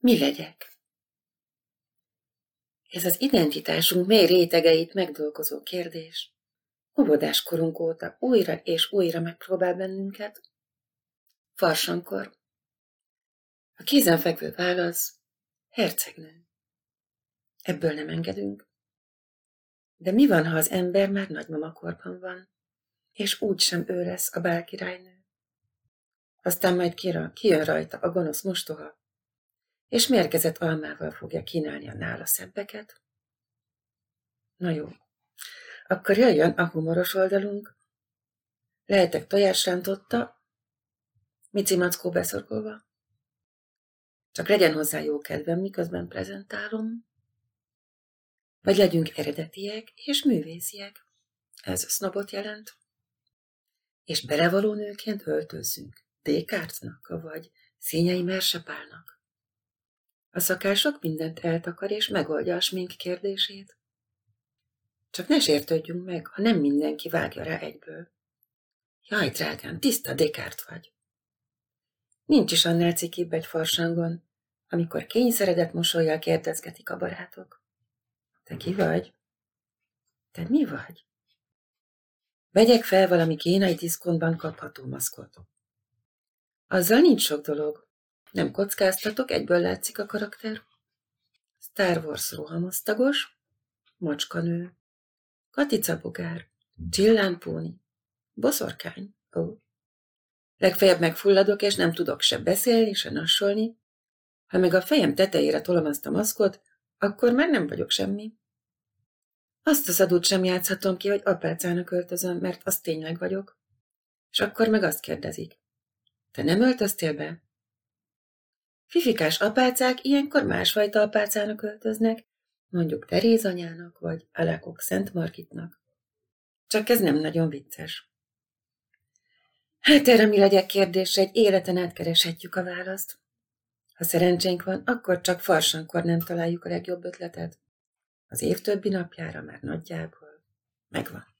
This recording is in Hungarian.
Mi legyek? Ez az identitásunk mély rétegeit megdolgozó kérdés. Óvodáskorunk óta újra és újra megpróbál bennünket. Farsankor. A kézenfekvő válasz: hercegnő. Ebből nem engedünk. De mi van, ha az ember már nagymamakorban van, és úgysem ő lesz a bálkirálynő? Aztán majd kijön rajta a gonosz mostoha, és mérgezett almával fogja kínálni a nála szebbeket. Na jó, akkor jöjjön a humoros oldalunk. Lehetek tojásrántotta, Mici Mackó beszorkolva. Csak legyen hozzá jó kedvem, miközben prezentálom. Vagy legyünk eredetiek és művésziek. Ez sznobot jelent. És belevaló nőként öltözzünk Descartesnak, vagy Szényei Mersepálnak. A szakál sok mindent eltakar és megoldja a smink kérdését. Csak ne sértődjünk meg, ha nem mindenki vágja rá egyből. Jaj, drágám, tiszta Descartes vagy. Nincs is annál cikibb egy farsangon, amikor kényszeredett mosollyal kérdezgetik a barátok. Te ki vagy? Te mi vagy? Vegyek fel valami kínai diszkontban kapható maszkot. Azzal nincs sok dolog. Nem kockáztatok, egyből látszik a karakter. Star Wars rohamosztagos, macskanő, katicabogár, csillámpóni, boszorkány. Ó. Legfeljebb megfulladok, és nem tudok se beszélni, se nassolni. Ha meg a fejem tetejére tolom azt a maszkot, akkor már nem vagyok semmi. Azt az adót sem játszhatom ki, hogy apácának öltözöm, mert az tényleg vagyok. És akkor meg azt kérdezik: te nem öltöztél be? Fifikás apácák ilyenkor másfajta apácának öltöznek, mondjuk Teréz anyának, vagy Alakok Szent Margitnak. Csak ez nem nagyon vicces. Hát erre mi legyek kérdésre, egy életen át kereshetjük a választ. Ha szerencsénk van, akkor csak farsankor nem találjuk a legjobb ötletet. Az év többi napjára már nagyjából megvan.